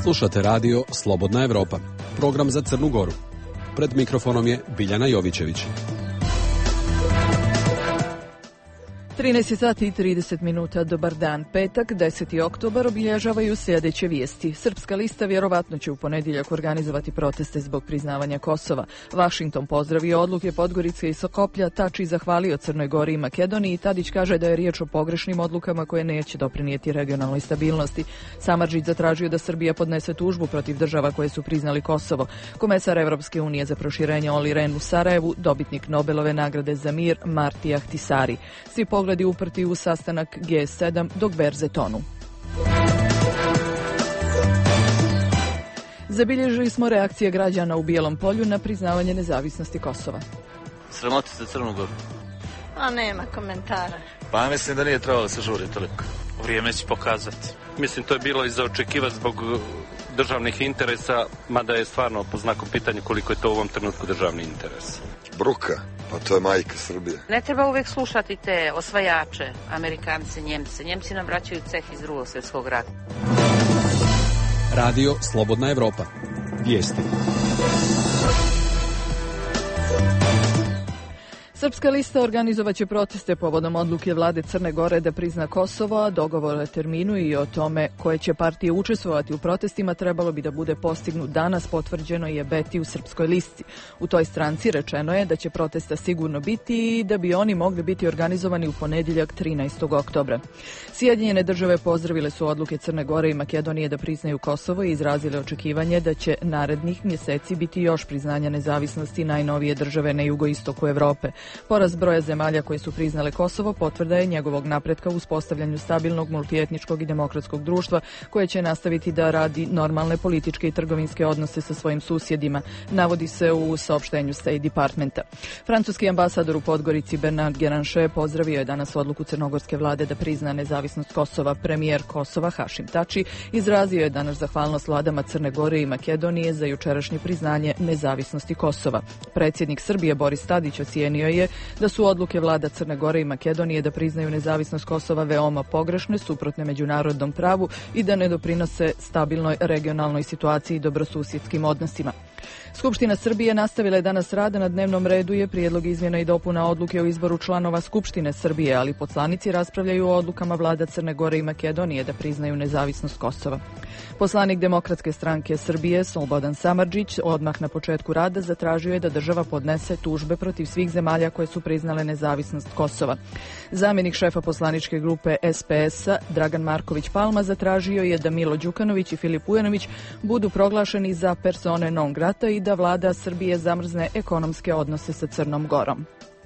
Slušate radio Slobodna Evropa, program za Crnu Goru. Pred mikrofonom je Biljana Jovićević. 13 sati i 30 minuta, dobar dan. Petak, 10. oktobar, obilježavaju sljedeće vijesti. Srpska lista vjerovatno će u ponedjeljak organizovati proteste zbog priznavanja Kosova. Vašington pozdravio odluke Podgorice i Sokoplja, Tači zahvalio Crnoj Gori i Makedoniji. Tadić kaže da je riječ o pogrešnim odlukama koje neće doprinijeti regionalnoj stabilnosti. Samardžić zatražio da Srbija podnese tužbu protiv država koje su priznali Kosovo. Komesar Evropske unije za proširenje Olli Rehn u Sarajevu, dobitnik Nobelove nagrade za mir Marti Ahtisari. Svi pogledi uprti u sastanak G7 dok berze tonu. Zabilježili smo reakcije građana u Bijelom polju na priznavanje nezavisnosti Kosova. Sramoti se Crnu Goru. A nema komentara. Pa mislim da nije trebalo da se žuri toliko. Vrijeme će pokazati. Mislim, to je bilo i za očekivati zbog državnih interesa, mada je stvarno po znakom pitanja koliko je to u ovom trenutku državni interes. Bruka, pa to je majka Srbije. Ne treba uvijek slušati te osvajače, Amerikance, Njemce. Njemci nam vraćaju ceh iz Drugog svjetskog rata. Radio Slobodna Evropa. Vijesti. Srpska lista organizovaće proteste povodom odluke vlade Crne Gore da prizna Kosovo, a dogovor o terminu i o tome koje će partije učestvovati u protestima trebalo bi da bude postignut danas, potvrđeno je Beti u Srpskoj listi. U toj stranci rečeno je da će protesta sigurno biti i da bi oni mogli biti organizovani u ponedjeljak 13. oktobra. Sjedinjene države pozdravile su odluke Crne Gore i Makedonije da priznaju Kosovo i izrazile očekivanje da će narednih mjeseci biti još priznanja nezavisnosti najnovije države na jugoistoku Evrope. Porast broja zemalja koje su priznale Kosovo potvrda je njegovog napretka u uspostavljanju stabilnog, multietničkog i demokratskog društva koje će nastaviti da radi normalne političke i trgovinske odnose sa svojim susjedima, navodi se u saopštenju State Departmenta. Francuski ambasador u Podgorici Bernard Guéranger pozdravio je danas odluku crnogorske vlade da prizna nezavisnost Kosova. Premijer Kosova Hašim Tači izrazio je danas zahvalnost vladama Crne Gore i Makedonije za jučerašnje priznanje nezavisnosti Kosova. Predsjednik Srbije Boris Tadić ocijenio je da su odluke vlada Crne Gore i Makedonije da priznaju nezavisnost Kosova veoma pogrešne, suprotne međunarodnom pravu i da ne doprinose stabilnoj regionalnoj situaciji i dobrosusjedskim odnosima. Skupština Srbije nastavila je danas rad, na dnevnom redu je prijedlog izmjena i dopuna odluke o izboru članova Skupštine Srbije, ali poslanici raspravljaju o odlukama vlada Crne Gore i Makedonije da priznaju nezavisnost Kosova. Poslanik Demokratske stranke Srbije Slobodan Samardžić odmah na početku rada zatražio je da država podnese tužbe protiv svih zemalja koje su priznale nezavisnost Kosova. Zamjenik šefa poslaničke grupe SPS-a Dragan Marković Palma zatražio je da Milo Đukanović i Filip Ujanović budu proglašeni za persone non grata i da vlada Srbije zamrzne ekonomske odnose sa Crnom Gorom.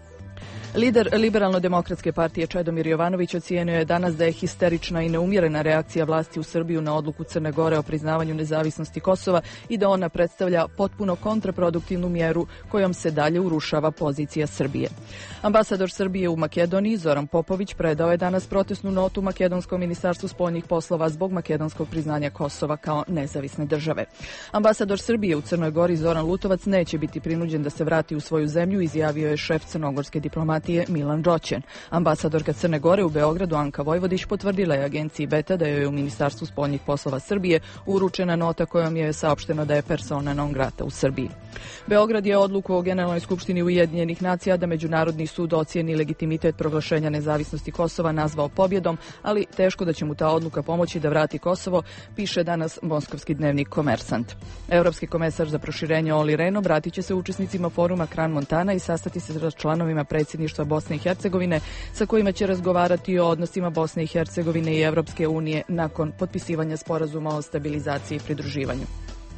Lider Liberalno-demokratske partije Čedomir Jovanović ocijenio je danas da je histerična i neumjerena reakcija vlasti u Srbiju na odluku Crne Gore o priznavanju nezavisnosti Kosova i da ona predstavlja potpuno kontraproduktivnu mjeru kojom se dalje urušava pozicija Srbije. Ambasador Srbije u Makedoniji Zoran Popović predao je danas protestnu notu Makedonskom ministarstvu spoljnih poslova zbog makedonskog priznanja Kosova kao nezavisne države. Ambasador Srbije u Crnoj Gori Zoran Lutovac neće biti prinuđen da se vrati u svoju zemlju, izjavio je šef crnogorske diplomatije Milan Đoćen. Ambasadorka Crne Gore u Beogradu Anka Vojvodić potvrdila je agenciji Beta da joj je u Ministarstvu spoljnih poslova Srbije uručena nota kojom je saopšteno da je persona non grata u Srbiji. Beograd je odluku o Generalnoj skupštini Ujedinjenih nacija da Međunarodni sud ocijeni legitimitet proglašenja nezavisnosti Kosova nazvao pobjedom, ali teško da će mu ta odluka pomoći da vrati Kosovo, piše danas moskovski dnevnik Komersant. Europski komesar za proširenje Olli Rehn obratit će se učesnicima foruma Kran Montana i sastati se sa članovima predsjedništva Bosne i Hercegovine sa kojima će razgovarati o odnosima Bosne i Hercegovine i Evropske unije nakon potpisivanja sporazuma o stabilizaciji i pridruživanju.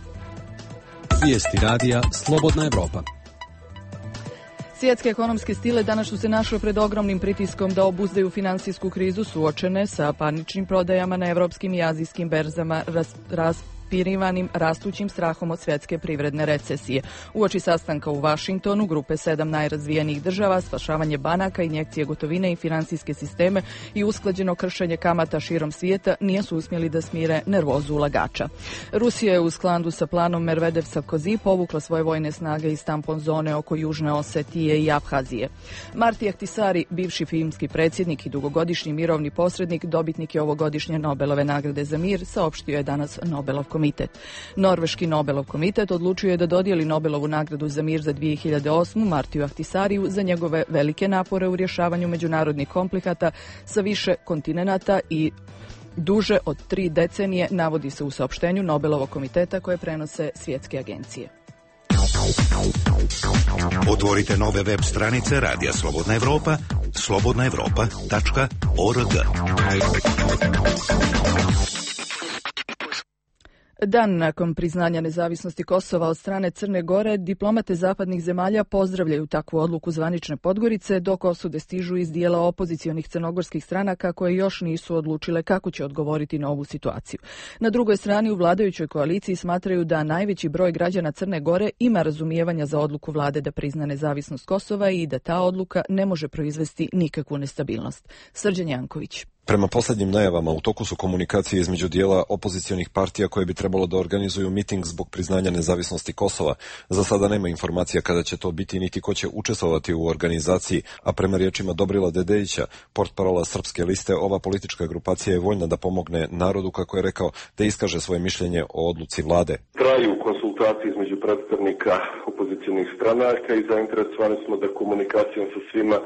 Vijesti radija Slobodna Evropa. Svjetske ekonomske sile danas su se našle pred ogromnim pritiskom da obuzdaju finansijsku krizu suočene sa paničnim prodajama na evropskim i azijskim berzama raspirivanim rastućim strahom od svjetske privredne recesije. Uoči sastanka u Vašingtonu grupe 7 najrazvijenijih država, spašavanje banaka, injekcije gotovine i finansijske sisteme i usklađeno kršenje kamata širom svijeta nisu uspjeli da smire nervozu ulagača. Rusija je u skladu sa planom Medvedev-Sarkozy povukla svoje vojne snage iz tampon zone oko Južne Osetije i Abhazije. Marti Ahtisari, bivši filmski predsjednik i dugogodišnji mirovni posrednik, dobitnik je ovogodišnje Nobelove nagrade za mir, saopštio je danas Nobelov komitet. Norveški Nobelov komitet odlučio je da dodijeli Nobelovu nagradu za mir za 2008. Martiju Ahtisariju za njegove velike napore u rješavanju međunarodnih konflikata sa više kontinenata i duže od 3 decenije, navodi se u saopštenju Nobelovog komiteta koje prenose svjetske agencije. Otvorite nove web stranice Radija Slobodna Evropa, slobodnaevropa.org. Dan nakon priznanja nezavisnosti Kosova od strane Crne Gore, diplomate zapadnih zemalja pozdravljaju takvu odluku zvanične Podgorice, dok osude stižu iz dijela opozicionih crnogorskih stranaka koje još nisu odlučile kako će odgovoriti na ovu situaciju. Na drugoj strani u vladajućoj koaliciji smatraju da najveći broj građana Crne Gore ima razumijevanja za odluku vlade da prizna nezavisnost Kosova i da ta odluka ne može proizvesti nikakvu nestabilnost. Srđan Janković. Prema posljednjim najavama, u toku su komunikacije između dijela opozicionih partija koje bi trebalo da organizuju miting zbog priznanja nezavisnosti Kosova. Za sada nema informacija kada će to biti niti ko će učestvovati u organizaciji, a prema riječima Dobrila Dedejića, portparola Srpske liste, ova politička grupacija je voljna da pomogne narodu, kako je rekao, da iskaže svoje mišljenje o odluci vlade. Traju konsultacije između predstavnika opozicionih stranaka i zainteresovani smo da komunikacijom sa svima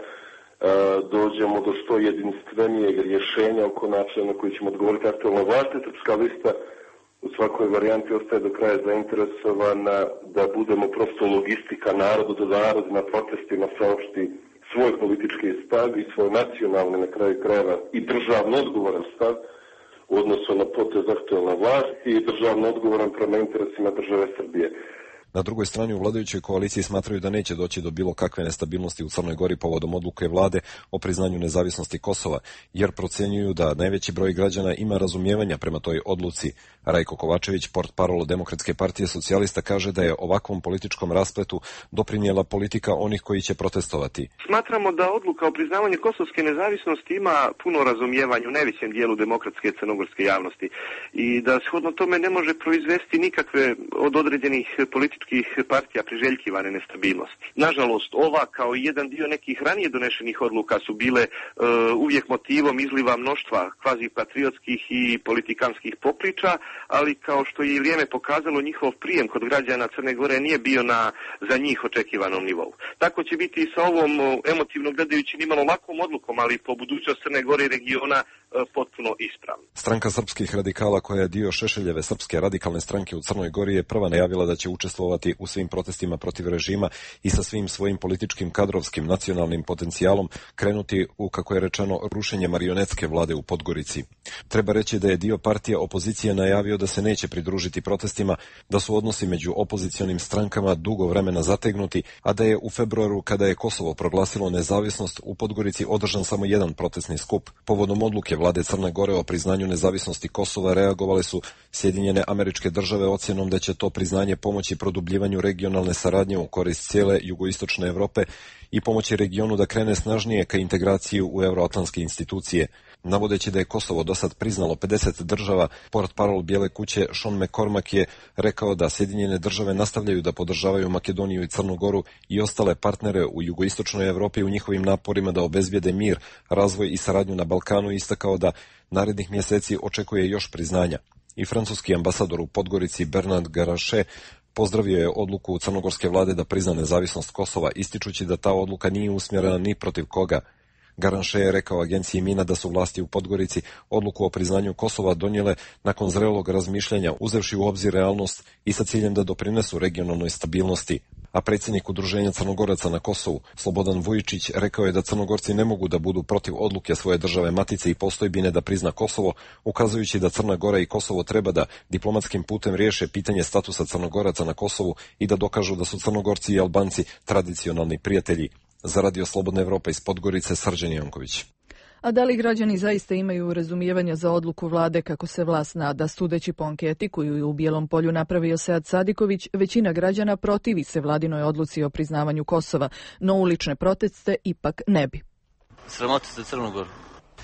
dođemo do što jedinstvenijeg rješenja oko načina na koji ćemo odgovoriti aktualnoj vlasti. Srpska lista u svakoj varijanti ostaje do kraja zainteresovana da budemo prosto logistika narodu, da narod na protestima saopšti svoj politički stav i svoj nacionalni, na kraju krajeva i državno odgovoran stav u odnosu na potez aktualne vlasti i državno odgovoran prema interesima države Srbije. Na drugoj strani u vladajućoj koaliciji smatraju da neće doći do bilo kakve nestabilnosti u Crnoj Gori povodom odluke vlade o priznanju nezavisnosti Kosova, jer procjenjuju da najveći broj građana ima razumijevanja prema toj odluci. Rajko Kovačević, portparol Demokratske partije socijalista, kaže da je ovakvom političkom raspletu doprinijela politika onih koji će protestovati. Smatramo da odluka o priznavanju kosovske nezavisnosti ima puno razumijevanja u najvećem dijelu demokratske crnogorske javnosti i da shodno tome ne može proizvesti nikakve od određenih političkih partija priželjkivane nestabilnosti. Nažalost, ova kao i jedan dio nekih ranije donešenih odluka su bile uvijek motivom izliva mnoštva kvazipatriotskih i politikanskih popriča, ali kao što je i vrijeme pokazalo, njihov prijem kod građana Crne Gore nije bio na za njih očekivanom nivou. Tako će biti i sa ovom emotivno gledajući nimalo lakom odlukom, ali po budućnost Crne Gore i regiona potpuno ispravno. Stranka srpskih radikala, koja je dio Šešeljeve Srpske radikalne stranke u Crnoj Gori, je prva najavila da će učestvovati u svim protestima protiv režima i sa svim svojim političkim, kadrovskim, nacionalnim potencijalom krenuti u, kako je rečeno, rušenje marionetske vlade u Podgorici. Treba reći da je dio partija opozicije najavio da se neće pridružiti protestima, da su odnosi među opozicionim strankama dugo vremena zategnuti, a da je u februaru, kada je Kosovo proglasilo nezavisnost, u Podgorici održan samo jedan protestni skup. Povodom odluke vlade Crne Gore o priznanju nezavisnosti Kosova reagovale su Sjedinjene Američke Države ocjenom da će to priznanje pomoći produbljivanju regionalne saradnje u korist cijele jugoistočne Evrope i pomoći regionu da krene snažnije ka integraciji u euroatlantske institucije. Navodeći da je Kosovo do sad priznalo 50 država, portparol Bijele kuće Sean McCormack je rekao da Sjedinjene Države nastavljaju da podržavaju Makedoniju i Crnu Goru i ostale partnere u jugoistočnoj Evropi u njihovim naporima da obezbijede mir, razvoj i saradnju na Balkanu i istakao da narednih mjeseci očekuje još priznanja. I francuski ambasador u Podgorici Bernard Garaše pozdravio je odluku crnogorske vlade da prizna nezavisnost Kosova, ističući da ta odluka nije usmjerena ni protiv koga. Garanše je rekao agenciji Mina da su vlasti u Podgorici odluku o priznanju Kosova donijele nakon zrelog razmišljanja, uzevši u obzir realnost i sa ciljem da doprinesu regionalnoj stabilnosti. A predsjednik Udruženja Crnogoraca na Kosovu, Slobodan Vujičić, rekao je da Crnogorci ne mogu da budu protiv odluke svoje države matice i postojbine da prizna Kosovo, ukazujući da Crna Gora i Kosovo treba da diplomatskim putem riješe pitanje statusa Crnogoraca na Kosovu i da dokažu da su Crnogorci i Albanci tradicionalni prijatelji. Za Radio Slobodna Evropa iz Podgorice, Srđan Janković. A da li građani zaista imaju razumijevanja za odluku vlade kako se vlast nada? Sudeći po anketi koju je u Bijelom Polju napravio Sead Sadiković, većina građana protivi se vladinoj odluci o priznavanju Kosova, no ulične proteste ipak ne bi. Sramoti se Crnu Goru.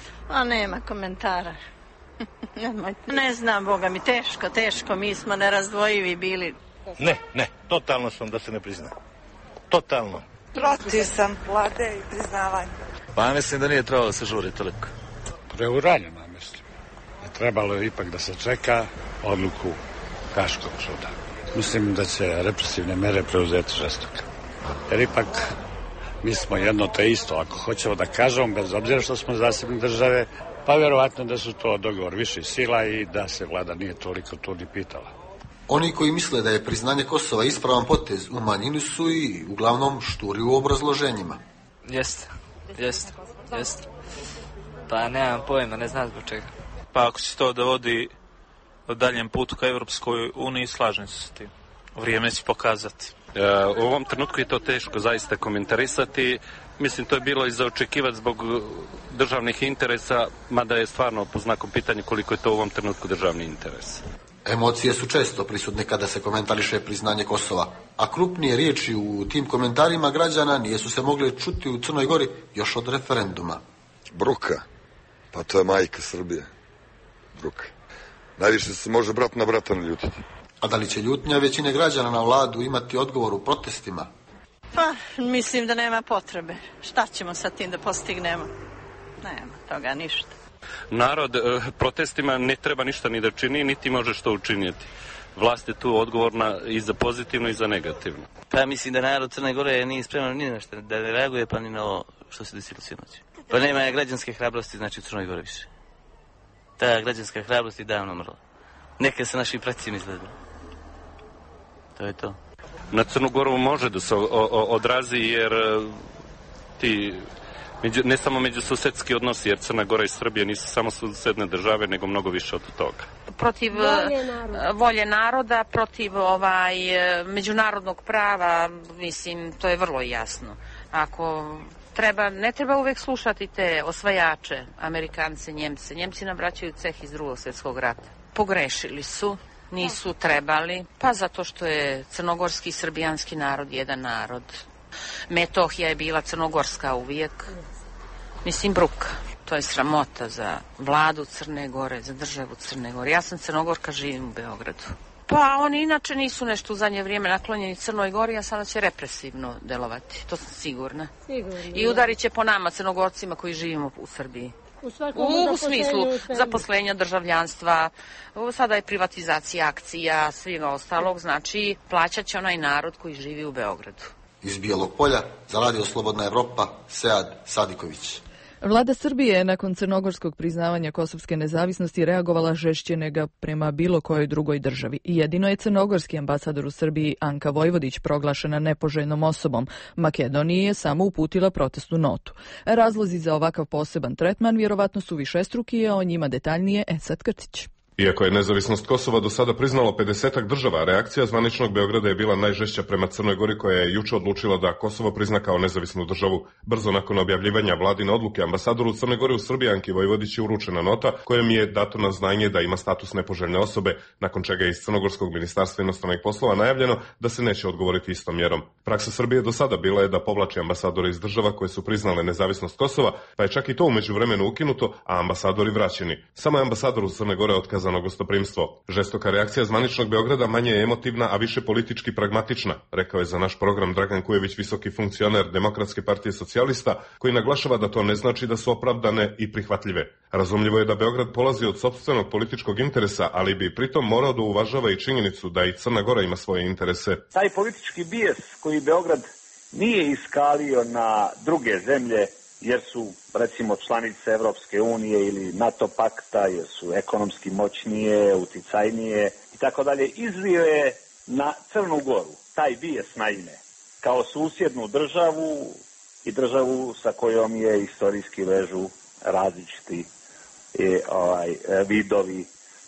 A nema komentara. Ne znam, Boga mi, teško, mi smo nerazdvojivi bili. Ne, totalno sam da se ne prizna. Totalno. Protiv sam vlade i priznavanja. Pa ja mislim da nije trebalo da se žuri toliko. Preuranjeno, mislim. Trebalo je ipak da se čeka odluku Haškog suda. Mislim da će represivne mere preuzeti žestoke. Jer ipak mi smo jedno te isto, ako hoćemo da kažemo, bez obzira što smo zasebne države, pa vjerovatno da su to dogovor viših sila i da se vlada nije toliko tu ni pitala. Oni koji misle da je priznanje Kosova ispravan potez u manjini su i uglavnom šturi u obrazloženjima. Jeste. Pa nemam pojma, ne znam zbog čega. Pa ako će to da vodi u daljem putu ka Evropskoj uniji, slažem se s tim. Vrijeme će pokazati. U ovom trenutku je to teško zaista komentarisati. Mislim, to je bilo i za očekivati zbog državnih interesa, mada je stvarno po znakom pitanja koliko je to u ovom trenutku državni interes. Emocije su često prisutne kada se komentariše priznanje Kosova, a krupnije riječi u tim komentarima građana nisu se mogle čuti u Crnoj Gori još od referenduma. Bruka, pa to je majka Srbije. Bruka. Najviše se može brat na brata naljutiti. A da li će ljutnja većine građana na vladu imati odgovor u protestima? Pa, mislim da nema potrebe. Šta ćemo sa tim da postignemo? Nema toga ništa. Narod protestima ne treba ništa ni da čini, niti može što učiniti. Vlast je tu odgovorna i za pozitivno i za negativno. Pa mislim da narod Crne Gore nije spreman ni na što da ne reaguje, pa ni na ovo što se desilo sinoć. Pa nema građanske hrabrosti, znači u Crnoj Gore više. Ta građanska hrabrost je davno mrla. Neke se našim precima izgledali. To je to. Na Crnu Goru može da se odrazi jer ne samo međususedski odnosi, jer Crna Gora i Srbija nisu samo susedne države, nego mnogo više od toga. Protiv volje naroda, protiv međunarodnog prava, mislim, to je vrlo jasno. Ako ne treba uvek slušati te osvajače, Amerikance, Njemce. Njemci nam vraćaju ceh iz Drugog svjetskog rata. Pogrešili su, nisu trebali, pa zato što je crnogorski i srbijanski narod jedan narod. Metohija je bila crnogorska uvijek. Mislim, bruka. To je sramota za vladu Crne Gore, za državu Crne Gore. Ja sam Crnogorka, živim u Beogradu. Pa oni inače nisu nešto u zadnje vrijeme naklonjeni Crnoj Gori, a sada će represivno delovati. To sam sigurna. I udarit će po nama, Crnogorcima koji živimo u Srbiji. U smislu zaposlenja, državljanstva, sada je privatizacija akcija, svega ostalog, znači plaćat će onaj narod koji živi u Beogradu. Iz Bijelog Polja za Radio Slobodna Evropa, Sead Sadiković. Vlada Srbije je nakon crnogorskog priznavanja kosovske nezavisnosti reagovala žešće nego prema bilo kojoj drugoj državi. Jedino je crnogorski ambasador u Srbiji Anka Vojvodić proglašena nepoželjnom osobom. Makedoniji je samo uputila protestnu notu. Razlozi za ovakav poseban tretman vjerovatno su višestruki, a o njima detaljnije Esad Krtić. Iako je nezavisnost Kosova do sada priznalo 50-ak država, reakcija zvaničnog Beograda je bila najžešća prema Crnoj Gori, koja je juče odlučila da Kosovo prizna kao nezavisnu državu. Brzo nakon objavljivanja vladine odluke, ambasadoru Crne Gore u Srbiji Anki Vojvodić je uručena nota kojom je dato na znanje da ima status nepoželjne osobe, nakon čega je iz Crnogorskog ministarstva inostranih poslova najavljeno da se neće odgovoriti istom mjerom. Praksa Srbije do sada bila je da povlači ambasadore iz država koje su priznale nezavisnost Kosova, pa je čak i to u međuvremenu ukinuto, a ambasadori vraćeni. Samo je ambasador u Crne Gore otkazano gostoprimstvo. Žestoka reakcija zvaničnog Beograda manje je emotivna, a više politički pragmatična, rekao je za naš program Dragan Kujević, visoki funkcioner Demokratske partije socijalista, koji naglašava da to ne znači da su opravdane i prihvatljive. Razumljivo je da Beograd polazi od sopstvenog političkog interesa, ali bi pritom morao da uvažava i činjenicu da i Crna Gora ima svoje interese. Taj politički bijes koji Beograd nije iskalio na druge zemlje, jer su, recimo, članice Evropske unije ili NATO pakta, jer su ekonomski moćnije, uticajnije i tako dalje, izlio je na Crnu Goru, taj bijes naime, kao susjednu državu i državu sa kojom je istorijski vežu različiti vidovi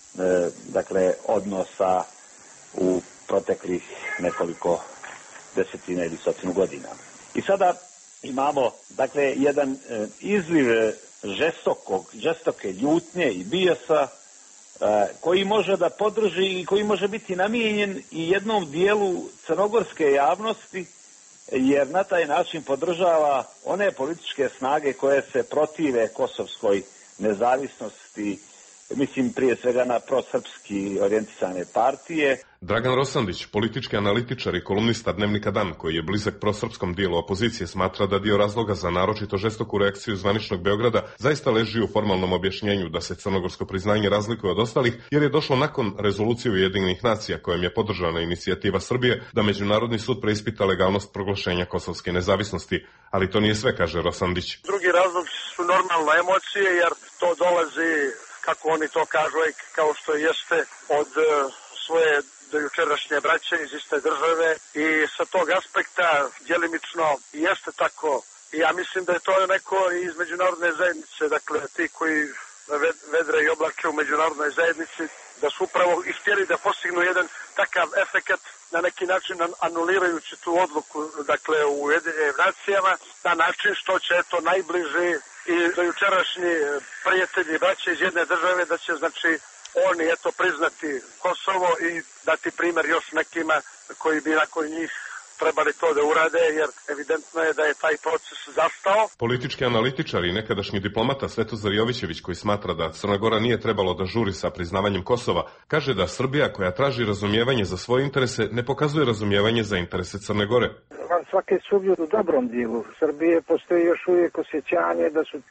odnosa u proteklih nekoliko desetina ili stotinu godina. I sada imamo, jedan izliv žestoke ljutnje i bijesa koji može da podrži i koji može biti namijenjen i jednom dijelu crnogorske javnosti, jer na taj način podržava one političke snage koje se protive kosovskoj nezavisnosti mislim prije svega na prosrpski orijentisane partije. Dragan Rosandić, politički analitičar i kolumnista Dnevnika Dan, koji je blizak prosrpskom dijelu opozicije, smatra da dio razloga za naročito žestoku reakciju zvaničnog Beograda zaista leži u formalnom objašnjenju da se crnogorsko priznanje razlikuje od ostalih, jer je došlo nakon rezolucije Ujedinjenih nacija kojom je podržana inicijativa Srbije da Međunarodni sud preispita legalnost proglašenja kosovske nezavisnosti. Ali to nije sve, kaže Rosandić. Drugi razlog su normalne emocije, jer to dolazi, kako oni to kažu, kao što jeste od svoje dojučerašnje braće iz iste države i sa tog aspekta djelimično jeste tako. I ja mislim da je to neko iz međunarodne zajednice, dakle ti koji vedre i oblače u međunarodnoj zajednici, da su upravo i htjeli da postignu jedan takav efekat na neki način anulirajući tu odluku, dakle u Ujedinjenim nacijama, na način što će eto najbliži i dojučerašnji prijatelji i braće iz jedne države da će znači oni eto priznati Kosovo i dati primjer još nekima koji bi nakon njih trebali to da urade, jer evidentno je da je taj proces zastao. Politički analitičar i nekadašnji diplomata Svetozar Jovićević, koji smatra da Crna Gora nije trebalo da žuri sa priznavanjem Kosova, kaže da Srbija, koja traži razumijevanje za svoje interese, ne pokazuje razumijevanje za interese Crne Gore. Svake sumnje u dobrom dijelu Srbije postoji još uvijek osjećanje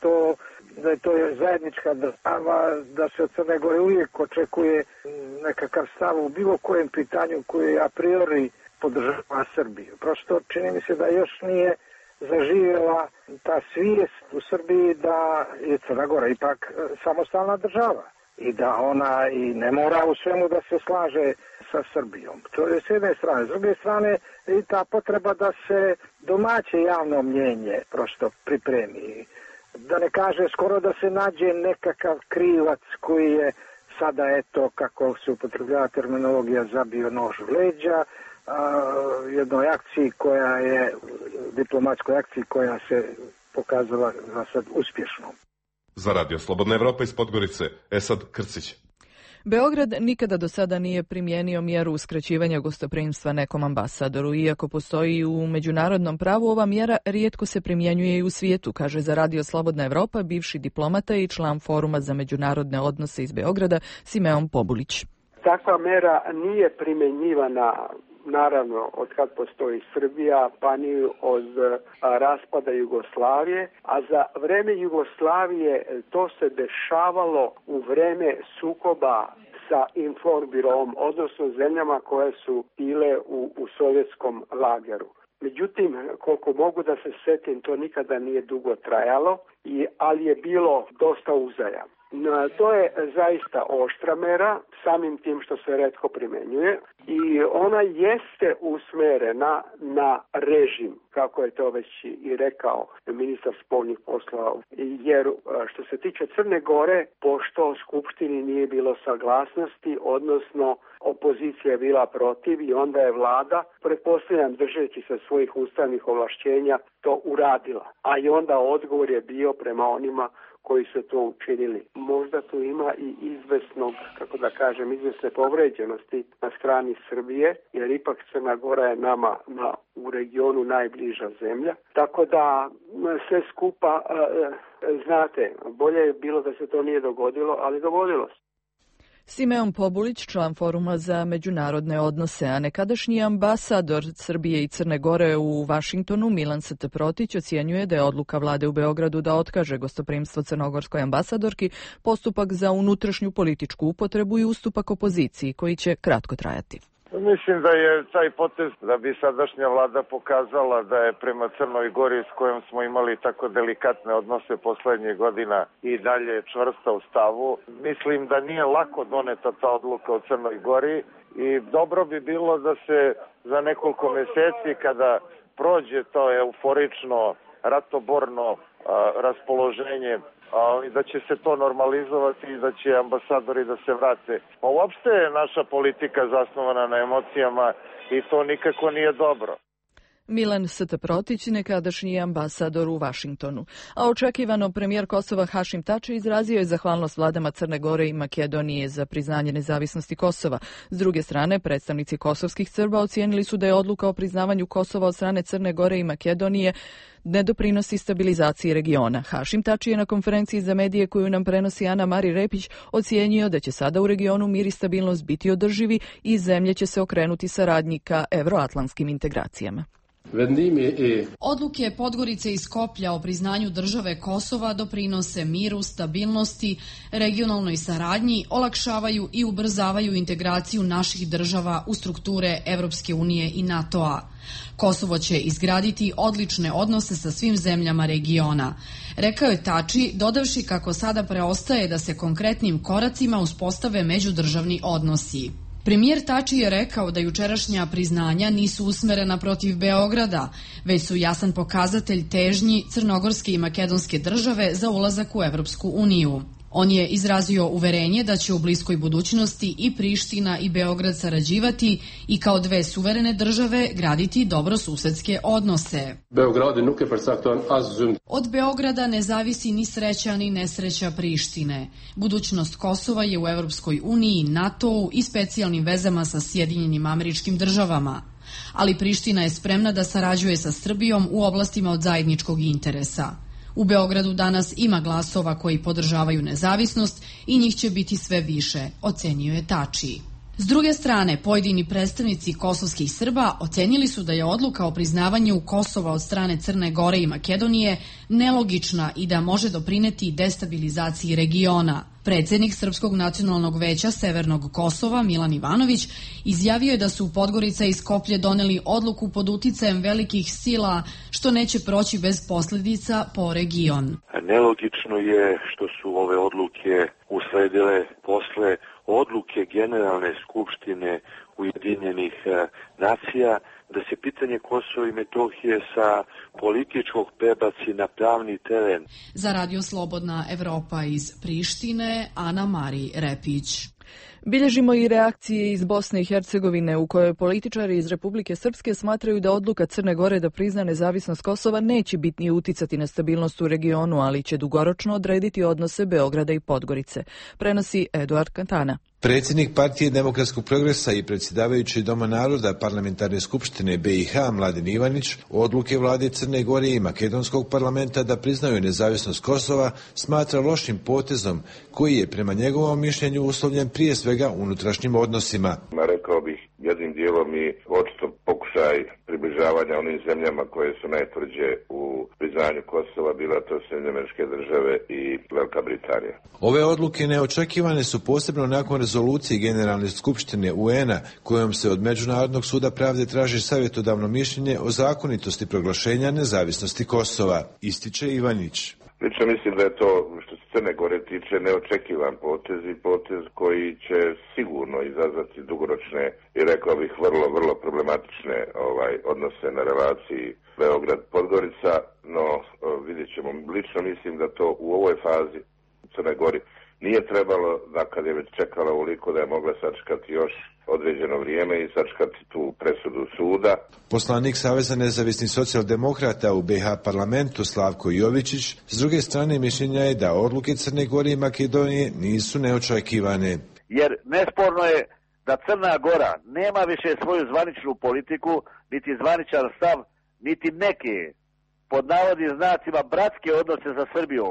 da je to zajednička država, da se od Crne Gore uvijek očekuje nekakav stav u bilo kojem pitanju koji a priori podržava Srbiju. Prosto čini mi se da još nije zaživjela ta svijest u Srbiji da je Crna Gora ipak samostalna država i da ona i ne mora u svemu da se slaže sa Srbijom. To je s jedne strane. S druge strane i ta potreba da se domaće javno mnjenje prosto pripremi. Da ne kaže skoro da se nađe nekakav krivac koji je sada eto, kako se upotrebljava terminologija, zabio nož u leđa, jednoj akciji koja je, diplomatskoj akciji koja se pokazala za sad uspješnom. Za Radio Slobodna Evropa iz Podgorice, Esad Krcić. Beograd nikada do sada nije primijenio mjeru uskraćivanja gostoprimstva nekom ambasadoru. Iako postoji u međunarodnom pravu, ova mjera rijetko se primjenjuje i u svijetu, kaže za Radio Slobodna Evropa bivši diplomata i član Foruma za međunarodne odnose iz Beograda Simeon Pobulić. Takva mera nije primjenjivana naravno od kad postoji Srbija, pa ni od raspada Jugoslavije, a za vreme Jugoslavije to se dešavalo u vreme sukoba sa Informbirom, odnosno zemljama koje su bile u sovjetskom lageru. Međutim, koliko mogu da se setim, to nikada nije dugo trajalo, ali je bilo dosta uzajamno. To je zaista oštra mera, samim tim što se retko primenjuje i ona jeste usmerena na režim, kako je to već i rekao ministar spoljnih poslova. Jer što se tiče Crne Gore, pošto u Skupštini nije bilo saglasnosti, odnosno opozicija je bila protiv i onda je vlada, pretpostavljam držeći se svojih ustavnih ovlašćenja, to uradila. A i onda odgovor je bio prema onima koji su to učinili. Možda tu ima i izvesne povređenosti na strani Srbije, jer ipak Crna Gora je nama u regionu najbliža zemlja. Tako da sve skupa, znate, bolje je bilo da se to nije dogodilo, ali dogodilo se. Simeon Pobulić, član Foruma za međunarodne odnose, a nekadašnji ambasador Srbije i Crne Gore u Vašingtonu Milan St. Protić ocjenjuje da je odluka vlade u Beogradu da otkaže gostoprimstvo crnogorskoj ambasadorki postupak za unutrašnju političku upotrebu i ustupak opoziciji koji će kratko trajati. Mislim da je taj potez da bi sadašnja vlada pokazala da je prema Crnoj Gori s kojom smo imali tako delikatne odnose poslednjih godina i dalje čvrsta u stavu. Mislim da nije lako doneta ta odluka u Crnoj Gori i dobro bi bilo da se za nekoliko meseci kada prođe to euforično, ratoborno raspoloženje, da će se to normalizovati i da će ambasadori da se vrate. Uopšte je naša politika zasnovana na emocijama i to nikako nije dobro. Milan St. Protić, nekadašnji ambasador u Vašingtonu. A očekivano premijer Kosova Hašim Tači izrazio je zahvalnost vladama Crne Gore i Makedonije za priznanje nezavisnosti Kosova. S druge strane, predstavnici kosovskih Srba ocijenili su da je odluka o priznavanju Kosova od strane Crne Gore i Makedonije ne doprinosi stabilizaciji regiona. Hašim Tači je na konferenciji za medije koju nam prenosi Ana Mari Repić ocijenio da će sada u regionu mir i stabilnost biti održivi i zemlje će se okrenuti saradnji ka evroatlantskim integracijama. Odluke Podgorice i Skoplja o priznanju države Kosova doprinose miru, stabilnosti, regionalnoj saradnji, olakšavaju i ubrzavaju integraciju naših država u strukture Evropske unije i NATO-a. Kosovo će izgraditi odlične odnose sa svim zemljama regiona. Rekao je Tači, dodavši kako sada preostaje da se konkretnim koracima uspostave međudržavni odnosi. Premijer Tači je rekao da jučerašnja priznanja nisu usmerena protiv Beograda, već su jasan pokazatelj težnji crnogorske i makedonske države za ulazak u Evropsku uniju. On je izrazio uverenje da će u bliskoj budućnosti i Priština i Beograd sarađivati i kao dve suverene države graditi dobrosusedske odnose. Od Beograda ne zavisi ni sreća ni nesreća Prištine. Budućnost Kosova je u Evropskoj uniji, NATO-u i specijalnim vezama sa Sjedinjenim Američkim Državama. Ali Priština je spremna da sarađuje sa Srbijom u oblastima od zajedničkog interesa. U Beogradu danas ima glasova koji podržavaju nezavisnost i njih će biti sve više, ocenio je Tači. S druge strane, pojedini predstavnici kosovskih Srba ocenili su da je odluka o priznavanju Kosova od strane Crne Gore i Makedonije nelogična i da može doprineti destabilizaciji regiona. Predsjednik Srpskog nacionalnog veća Severnog Kosova, Milan Ivanović, izjavio je da su Podgorica i Skoplje doneli odluku pod uticajem velikih sila, što neće proći bez posljedica po region. Nelogično je što su ove odluke usledile posle odluke Generalne skupštine Ujedinjenih nacija da se pitanje Kosova i Metohije sa političkog prebaci na pravni teren. Za Radio Slobodna Evropa iz Prištine, Ana Mari Repić. Bilježimo i reakcije iz Bosne i Hercegovine u kojoj političari iz Republike Srpske smatraju da odluka Crne Gore da prizna nezavisnost Kosova neće bitnije uticati na stabilnost u regionu, ali će dugoročno odrediti odnose Beograda i Podgorice. Prenosi Eduard Kantana. Predsjednik Partije Demokratskog progresa i predsjedavajući Doma naroda Parlamentarne skupštine BiH Mladen Ivanić odluke vlade Crne Gore i Makedonskog parlamenta da priznaju nezavisnost Kosova smatra lošim potezom koji je prema njegovom mišljenju uslovljen prije svega unutrašnjim odnosima. Rekao bih jednim dijelom i očito pokušaj približavanja onim zemljama koje su najtvrđe u priznanju Kosova, bila to Sjedinjene Američke Države i Velika Britanija. Ove odluke neočekivane su posebno nakon rezolucije Generalne skupštine UN-a kojom se od Međunarodnog suda pravde traži savjetodavno mišljenje o zakonitosti proglašenja nezavisnosti Kosova, ističe Ivanić. Lično mislim da je to, što se Crne Gore tiče, neočekivan potez i potez koji će sigurno izazvati dugoročne i rekao bih vrlo problematične odnose na relaciji Beograd-Podgorica, no vidjet ćemo. Lično mislim da to u ovoj fazi u Crnoj Gori nije trebalo, da kad je već čekala ovoliko da je mogla sačekati još određeno vrijeme i sačekati tu presudu suda. Poslanik Saveza nezavisnih socijaldemokrata u BiH parlamentu Slavko Jovičić s druge strane mišljenja je da odluke Crne Gore i Makedonije nisu neočekivane. Jer nesporno je da Crna Gora nema više svoju zvaničnu politiku, niti zvaničan stav, niti neke, pod navodnim znacima, bratske odnose sa Srbijom.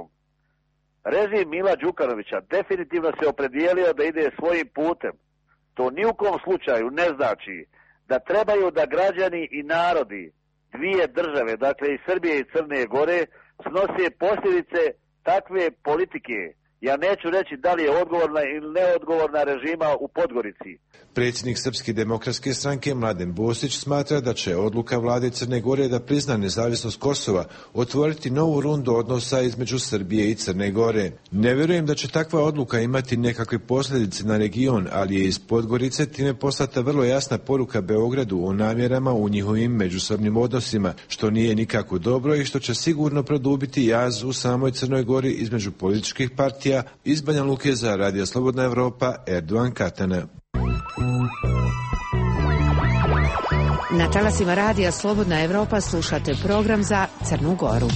Režim Mila Đukanovića definitivno se opredijelio da ide svojim putem. To ni u kom slučaju ne znači da trebaju da građani i narodi dvije države, dakle i Srbije i Crne Gore, snose posljedice takve politike. Ja neću reći da li je odgovorna ili neodgovorna režima u Podgorici. Predsjednik Srpske demokratske stranke Mladen Bosić smatra da će odluka vlade Crne Gore da prizna nezavisnost Kosova otvoriti novu rundu odnosa između Srbije i Crne Gore. Ne vjerujem da će takva odluka imati nekakve posljedice na region, ali je iz Podgorice time poslata vrlo jasna poruka Beogradu o namjerama u njihovim međusobnim odnosima, što nije nikako dobro i što će sigurno produbiti jaz u samoj Crnoj Gori između političkih partija. Iz Banja Luke za Radio Slobodna Evropa, Erdogan Katana. Na talasima radija Slobodna Evropa slušate program za Crnu Goru.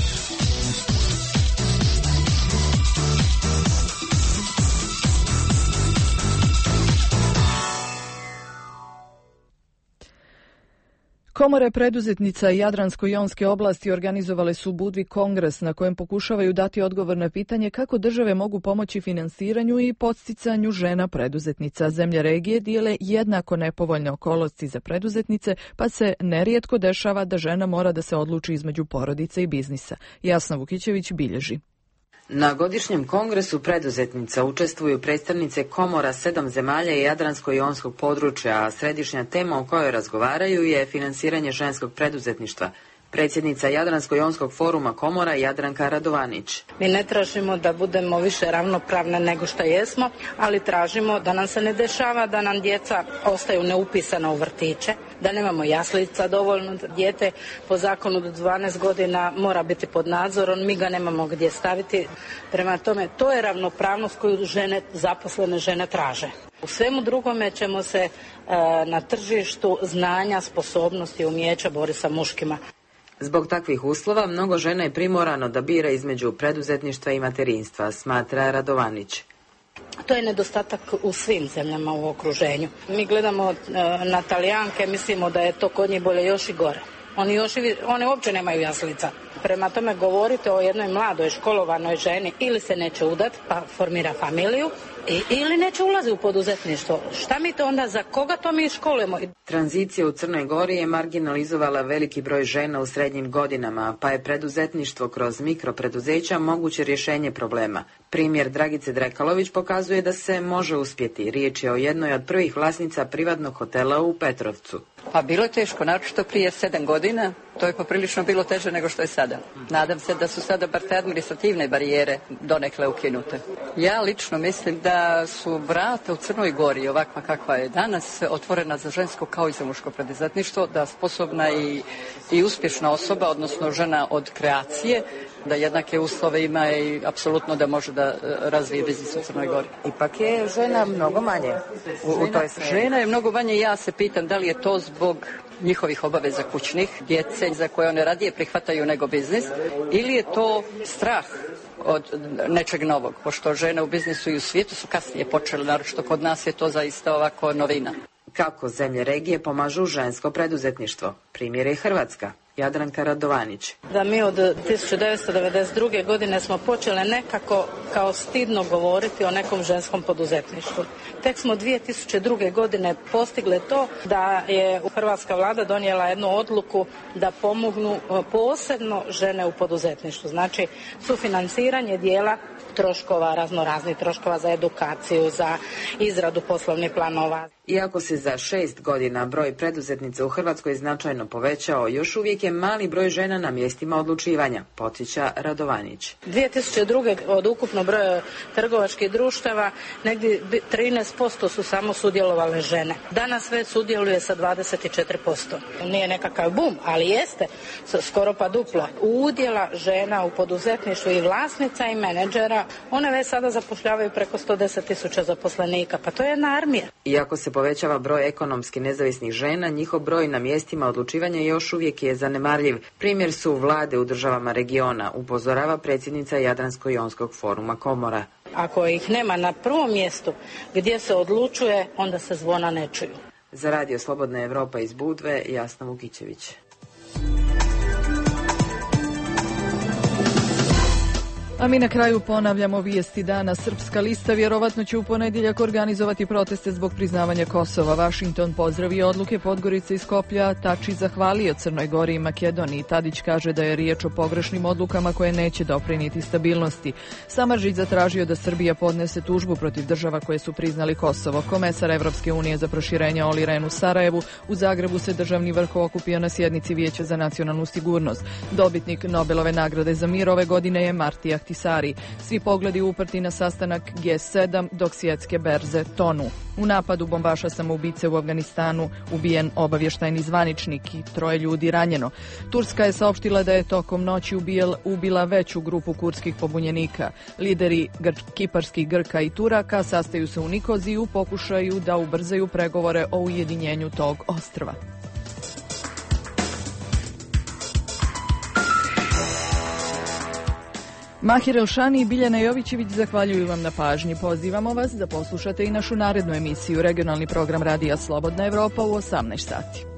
Komore preduzetnica Jadransko-jonske oblasti organizovale su Budvi kongres na kojem pokušavaju dati odgovor na pitanje kako države mogu pomoći finansiranju i podsticanju žena preduzetnica. Zemlje regije dijele jednako nepovoljne okolnosti za preduzetnice, pa se nerijetko dešava da žena mora da se odluči između porodice i biznisa. Jasna Vukićević bilježi. Na godišnjem kongresu preduzetnica učestvuju predstavnice komora 7 zemalja i Jadransko-jonskog područja, a središnja tema o kojoj razgovaraju je finansiranje ženskog preduzetništva. Predsjednica Jadransko-jonskog foruma komora Jadranka Radovanić. Mi ne tražimo da budemo više ravnopravne nego što jesmo, ali tražimo da nam se ne dešava da nam djeca ostaju neupisana u vrtiće, da nemamo jaslica dovoljno, da dijete po zakonu do 12 godina mora biti pod nadzorom, mi ga nemamo gdje staviti. Prema tome, to je ravnopravnost koju zaposlene žene traže. U svemu drugome ćemo se na tržištu znanja, sposobnosti i umijeća boriti sa muškima. Zbog takvih uslova mnogo žena je primorano da bira između preduzetništva i materinstva, smatra Radovanić. To je nedostatak u svim zemljama u okruženju. Mi gledamo na Talijanke, mislimo da je to kod njih bolje još i gore. One uopće nemaju jaslica. Prema tome govorite o jednoj mladoj školovanoj ženi ili se neće udati pa formira familiju ili neće ulaziti u poduzetništvo. Šta mi to onda, za koga to mi školujemo? Tranzicija u Crnoj Gori je marginalizovala veliki broj žena u srednjim godinama, pa je preduzetništvo kroz mikropreduzeća moguće rješenje problema. Primjer Dragice Drekalović pokazuje da se može uspjeti. Riječ je o jednoj od prvih vlasnica privatnog hotela u Petrovcu. Pa bilo je teško, naročito prije 7 godina. To je poprilično bilo teže nego što je sada. Nadam se da su sada bar te administrativne barijere donekle ukinute. Ja lično mislim da su vrata u Crnoj Gori, ovakva kakva je danas, otvorena za žensko kao i za muško preduzetništvo, da sposobna i uspješna osoba, odnosno žena od kreacije, da jednake uslove ima i apsolutno da može da razvije biznis u Crnoj Gori. Ipak je žena mnogo manje u toj sferi. Žena je mnogo manje, ja se pitam da li je to zbog njihovih obaveza kućnih, djece za koje one radije prihvataju nego biznis, ili je to strah od nečeg novog, pošto žene u biznisu i u svijetu su kasnije počele, naročito kod nas je to zaista ovako novina. Kako zemlje regije pomažu žensko preduzetništvo? Primjer je Hrvatska. Jadranka Radovanić. Da mi od 1992. godine smo počeli nekako kao stidno govoriti o nekom ženskom poduzetništvu. Tek smo 2002. godine postigli to da je hrvatska vlada donijela jednu odluku da pomognu posebno žene u poduzetništvu. Znači, sufinanciranje dijela troškova, raznoraznih troškova za edukaciju, za izradu poslovnih planova. Iako se za 6 godina broj preduzetnica u Hrvatskoj značajno povećao, još uvijek je mali broj žena na mjestima odlučivanja, podsjeća Radovanić. 2002. od ukupno broja trgovačkih društava negdje 13% su samo sudjelovale žene. Danas već sudjeluje sa 24%. Nije nekakav bum, ali jeste skoro pa duplo. Udjela žena u poduzetništvu i vlasnica i menadžera, one već sada zapošljavaju preko 110.000 zaposlenika, pa to je jedna armija. Iako se povećava broj ekonomski nezavisnih žena, njihov broj na mjestima odlučivanja još uvijek je zanemarljiv. Primjer su vlade u državama regiona, upozorava predsjednica Jadransko-jonskog foruma komora. Ako ih nema na prvom mjestu gdje se odlučuje, onda se zvona ne čuju. Za Radio Slobodna Evropa iz Budve, Jasna Vukićević. A mi na kraju ponavljamo vijesti dana. Srpska lista vjerovatno će u ponedjeljak organizovati proteste zbog priznavanja Kosova. Washington pozdravio odluke Podgorice i Skoplja, Tači zahvalio Crnoj Gori i Makedoniji. Tadić kaže da je riječ o pogrešnim odlukama koje neće doprinijeti stabilnosti. Samardžić zatražio da Srbija podnese tužbu protiv država koje su priznali Kosovo. Komesar Evropske unije za proširenje Olli Rehn u Sarajevu. U Zagrebu se državni vrh okupio na sjednici Vijeća za nacionalnu sigurnost. Dobitnik Nobelove nagrade za mir ove godine je Marti Ahtisari. Svi pogledi uprti na sastanak G7 dok svjetske berze tonu. U napadu bombaša samoubice u Afganistanu ubijen obavještajni zvaničnik i 3 ljudi ranjeno. Turska je saopštila da je tokom noći ubila veću grupu kurdskih pobunjenika. Lideri kiparskih Grka i Turaka sastaju se u Nikoziji u pokušaju da ubrzaju pregovore o ujedinjenju tog ostrva. Mahir Elšani i Biljana Jovićević zahvaljuju vam na pažnji. Pozivamo vas da poslušate i našu narednu emisiju, regionalni program Radija Slobodna Evropa u 18 sati.